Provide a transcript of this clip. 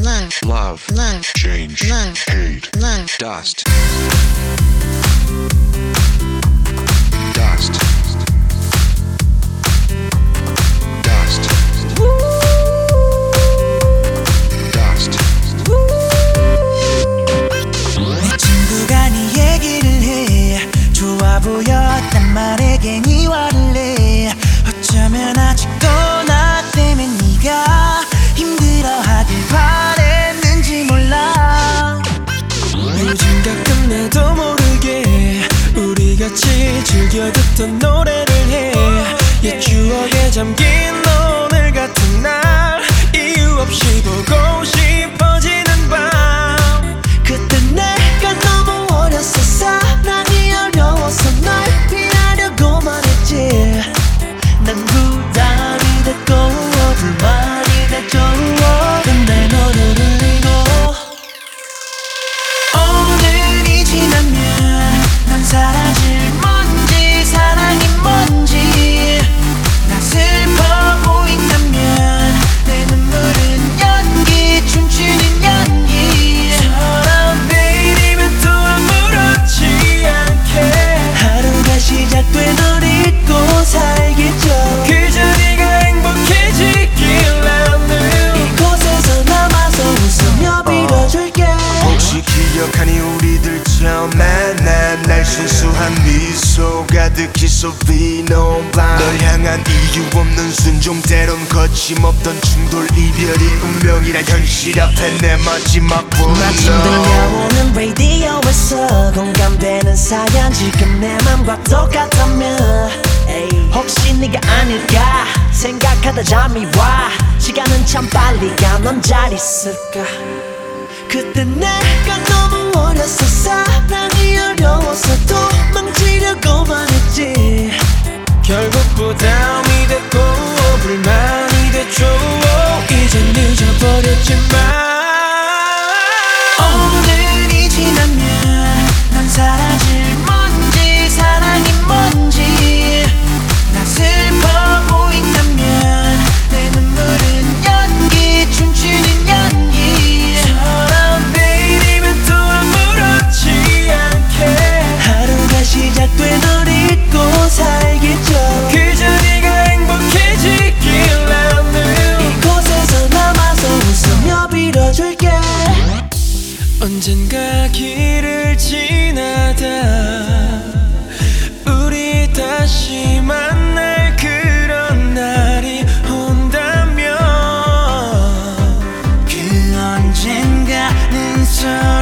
love, change, hate, dust, dust, dust, dust. 내 친구가 네 얘기를 해. 좋아 보였단 말에 괜히 화를 내. 어쩌면 아직도 나 때문에 네가 힘들어하길 바랬는지 몰라. 요즘 가끔 나도 모르게 우리 같이 즐겨 듣던 노래를 해. 옛 추억에 잠긴 오늘 같은 날 이유 없이 보고 싶어지는 밤. 그때 내가 너무 어렸어. 사랑이 어려워서 널 피하려고만 했지. 난 부담이 됐고 불만이 됐죠. 근데 너를 흘리고 오늘이 지나면 난 사라질 뭔지 사랑이 뭔지 나 슬퍼 보인다면 내 눈물은 연기 춤추는 연기처럼 내일이면 또 아무렇지 않게 하루가 시작돼 널 잊고 살겠죠. 그저 네가 행복해지길 나는 이곳에서 남아서 웃으며 빌어줄게. 혹시 기억하니 우리들 처음 만난 날 순수한 미소 가득히 쏟아놓은 밤. 널 향한 이유 없는 순종 때론 거침없던 충돌 이별이 운명이란 현실 앞에 내 마지막 마침 들려오는 라디오에서 공감되는 사연 지금 내 맘과 똑같다면 혹시 네가 아닐까 생각하다 잠이 와. 시간은 참 빨리 가. 넌 잘 있을까. 그때 내가 너무 어렸어. 사랑이 어려워서 도망치려고만 했지. 결국 부담이 됐고 불만이 됐죠. 이제 늦어버렸지만 오늘이 지나면 난 사라질 뭔지 사랑이 뭔지 나 슬퍼 보인다면 내 눈물은 연기 춤추는 연기처럼 내일이면 또 아무렇지 않게 하루가 시작돼 널 잊고 살겠죠. 그저 네가 행복해지길 나는 이곳에서 남아서 웃으며 빌어줄게. 언젠가 길을 지나다 우리 다시 만날 그런 날이 온다면 그 언젠가는